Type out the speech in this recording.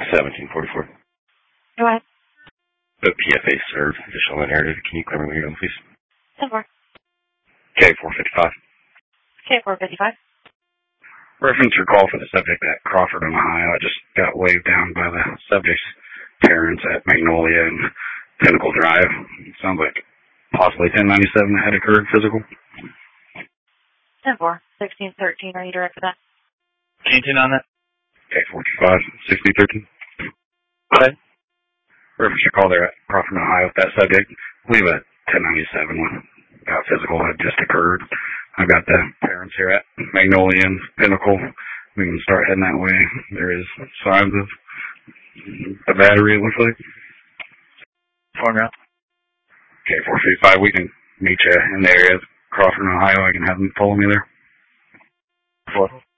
1744. Go ahead. The PFA served, additional unherited. Can you clear me when you're done, please? 10-4. K455. K455. Reference your call for the subject at Crawford, Ohio. I just got waved down by the subject's parents at Magnolia and Pinnacle Drive. Sounds like possibly 1097 had occurred physical. 10-4. 1613. Are you direct for that? Changing on that? K425. 1613. Go ahead. Reference your call there at Crawford, Ohio with that subject. I believe a 1097 one got physical had just occurred. I've got the parents here at Magnolia and Pinnacle. We can start heading that way. There is signs of the battery, it looks like. Phone route. K435, we can meet you in the area of Crawford, Ohio. I can have them follow me there.